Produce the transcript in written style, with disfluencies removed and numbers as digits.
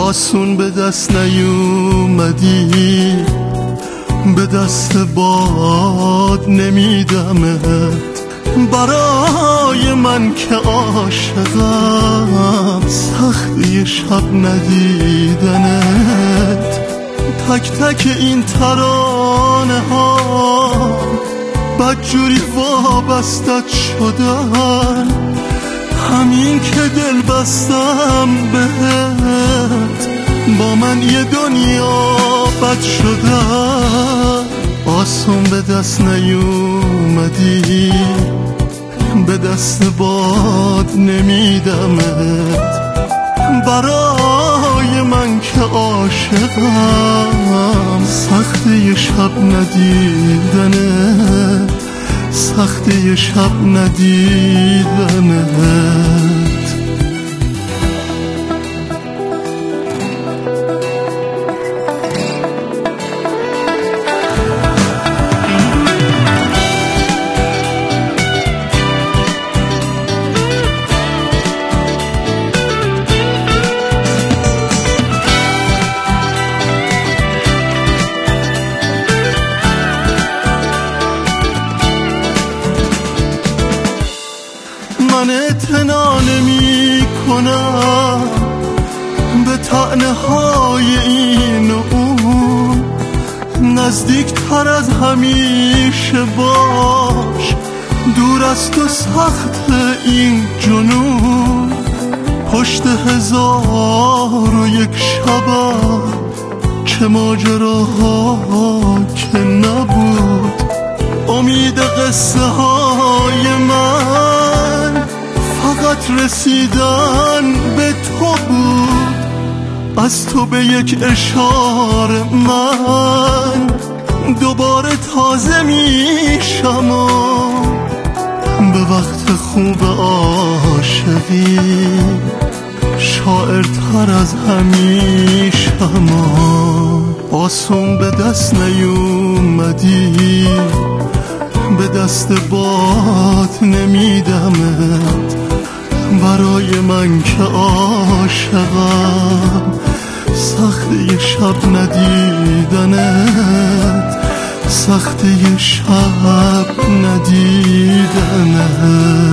آسون به دست نیومدی، به دست باد نمیدمت. برای من که عاشقم سختی شب ندیدنت. تک تک این ترانه ها بدجوری وابستت شدن، همین که دل بستم بهت با من یه دنیا بد شدن. آسون به دست نیومدی، به دست باد نمیدمت. برای من که عاشقم سختی شب ندیدنت، سختی شب ندیدنت. من اعتنا نمی کنم به طعنه های این و اون، نزدیک تر از همیشه باش، دور از تو سخت این جنون. پشت 1001 شبم چه ماجراها که نبود، امید قصه های من فقط رسیدن به تو بود. از تو به یک اشاره من دوباره تازه میشم و به وقت خوب عاشقی شاعرتر از همیشم. آسون به دست نیومدی، به دست باد نمیدمت. برای من که عاشقم سختی شب ندیدنت، سختی شب ندیدنت.